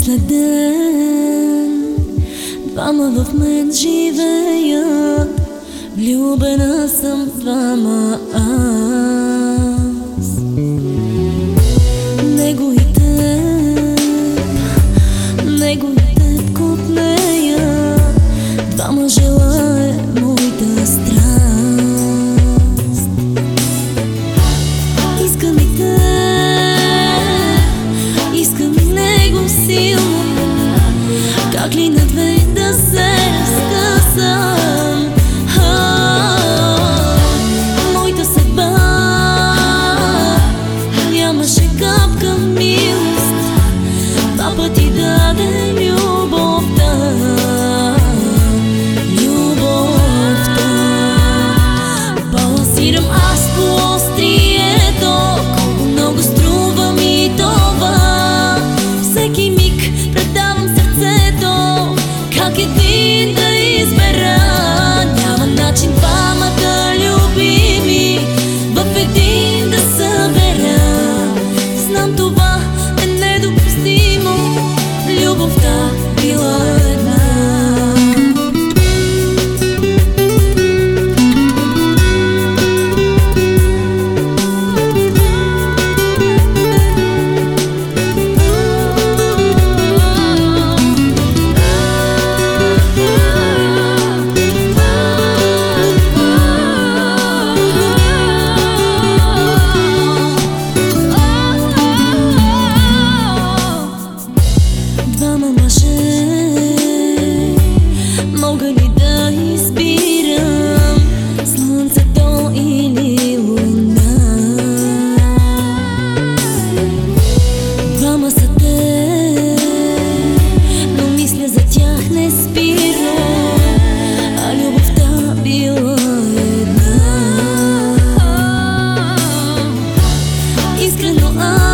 след ден двама в мен живеят. Влюбена съм в двама аз. Него и теб купнея. Двама желае моята страст. Искам и теб, искам и него силно. Как ли на две да се разкъсам? Моята съдба нямаше капка милост. Два пъти даде любовта. Балансирам аз по острието. Колко много струва ми това. Всеки миг предавам сърцето. Как един да избера? Няма начин двамата любими в един да събера. Знам това е недопустимо. Любовта била една. Мога ли да избирам слънцето или луна? Двама са те, но мисля за тях не спирам. А любовта била една. Искрено